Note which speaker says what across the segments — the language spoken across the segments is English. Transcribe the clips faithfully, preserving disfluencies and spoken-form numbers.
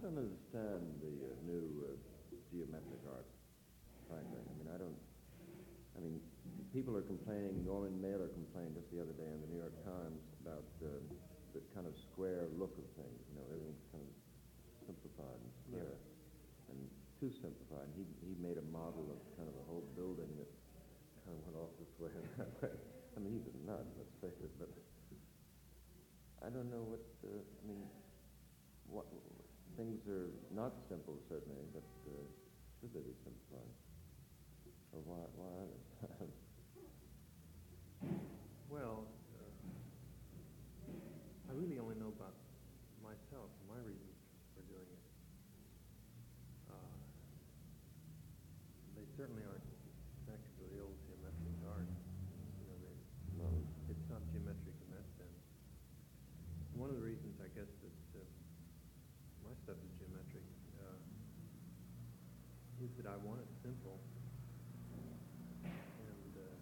Speaker 1: don't understand the uh, new uh, geometric art, frankly. I mean, I don't. I mean, people are complaining. Norman Mailer complained just the other day in the New York Times about uh, the kind of square look of things. You know, everything's kind of simplified and square, yeah. and too simplified. He he made a model of kind of a whole building that kind of went off this way and that way. I mean, he's a nut, let's face it, but I don't know what. Uh, I mean, what things are not simple certainly, but uh, should they be simplified? Or why? Why are they?
Speaker 2: Well, uh, I really only know about myself and my reasons for doing it. Uh, they certainly aren't connected to the old geometric art. You know, they,
Speaker 1: No.
Speaker 2: It's not geometric in that sense. One of the reasons, I guess, that uh, my stuff is geometric uh, is that I want it simple. And uh,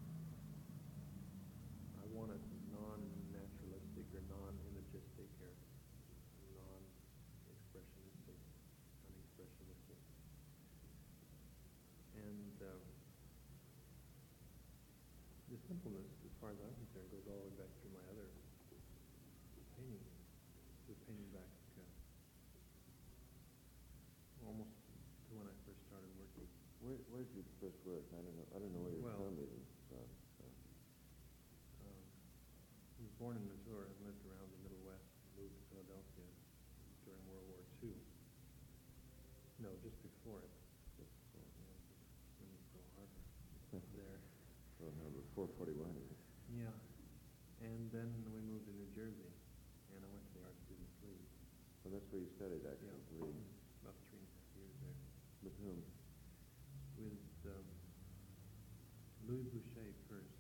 Speaker 2: I want it non-naturalistic or non-imagistic or non-expressionistic, unexpressionistic. And uh, the simpleness, as far as I'm concerned, goes all the way back through my other paintings. The painting back uh, almost to when I first started working.
Speaker 1: Where where did you first work? I don't know. I don't know where your
Speaker 2: well,
Speaker 1: family is. Uh, so.
Speaker 2: um, I was born in Missouri and lived around the Middle West. Moved to Philadelphia during World War Two. No, just before it.
Speaker 1: Just before.
Speaker 2: Yeah, in Pearl Harbor. There.
Speaker 1: Pearl Harbor, four forty-one.
Speaker 2: Yeah. And then we moved to New Jersey, and I went to the Art Students League.
Speaker 1: Well, that's where you studied, actually.
Speaker 2: Yeah.
Speaker 1: League.
Speaker 2: About three and a half years there.
Speaker 1: With whom?
Speaker 2: With um, Louis Boucher first.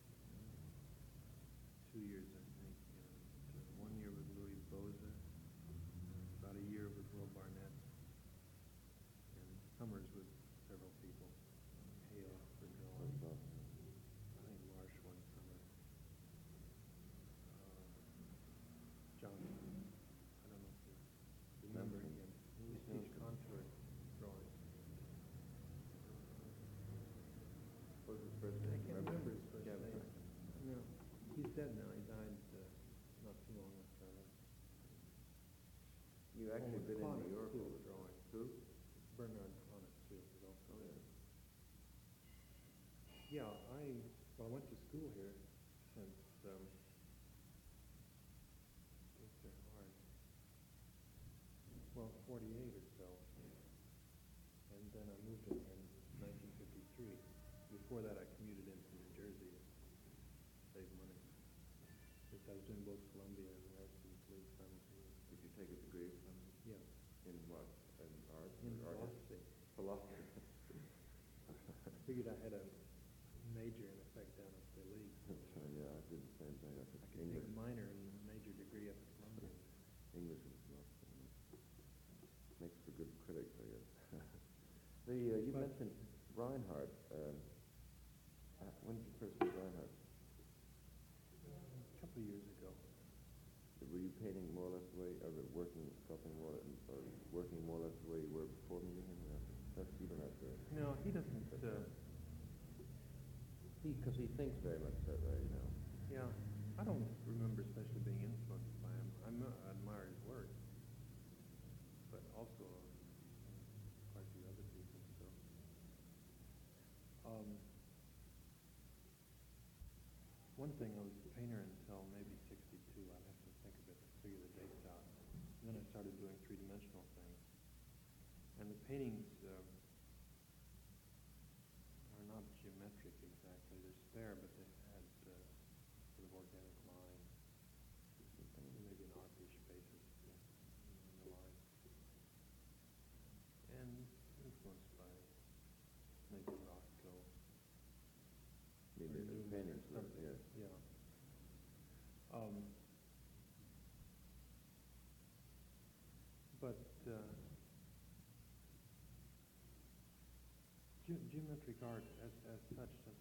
Speaker 2: Two years, I think. Uh, one year with Louis Boza, about a year with Will Barnett, and summers with several people. Hale for drawing.
Speaker 1: Awesome.
Speaker 2: I think Marsh one summer. Uh, Johnson. I don't know if you remember him. He used to teach contour drawing.
Speaker 1: What was his first
Speaker 2: I
Speaker 1: name?
Speaker 2: can't remember his first
Speaker 1: Yeah,
Speaker 2: name. No, he's dead now. He died uh, not too long after I left.
Speaker 1: You actually been in New York
Speaker 2: too,
Speaker 1: over
Speaker 2: drawing.
Speaker 1: Who?
Speaker 2: Bernard Conant too was also
Speaker 1: Oh,
Speaker 2: there. Yeah, I well, I went to school here since um, what's their hard? Well, forty-eight or so, and then I moved in here in nineteen fifty-three. Before that, I commuted into New Jersey to save money. Since I was doing both Columbia and the Art Students League simultaneously.
Speaker 1: Did you take a degree from?
Speaker 2: Yeah.
Speaker 1: In what? In art?
Speaker 2: In
Speaker 1: or art?
Speaker 2: philosophy.
Speaker 1: Philosophy.
Speaker 2: I figured I had a major in effect down at the league.
Speaker 1: That's right, yeah, I did the same thing. I took
Speaker 2: I could
Speaker 1: English.
Speaker 2: take a minor and a major degree up at Columbia.
Speaker 1: English and philosophy. Makes for good critics, I guess. the uh, you
Speaker 2: But
Speaker 1: mentioned Reinhardt. Um, uh, when did you first meet Reinhardt?
Speaker 2: a couple of years ago.
Speaker 1: Were you painting more or less the way, or working, sculpting more, or working more or less the way you were before meeting him? Or that's you don't have to.
Speaker 2: No, he doesn't. Uh,
Speaker 1: he, because he thinks very much that way, you know.
Speaker 2: yeah, I don't remember especially being influenced by him. I m- admire his work, but also uh, quite a few other people. So, um, one thing, I was a painter until maybe sixty-two. I'd have to think of it to figure the dates out. And then I started doing three-dimensional things. And the paintings uh, are not geometric exactly. They're spare, but they had uh, sort of organic lines, maybe an archish basis in the line. And influenced by maybe Rothko.
Speaker 1: You mean the painters, yes.
Speaker 2: Yeah. Um, but uh, ge- geometric art, as, as such,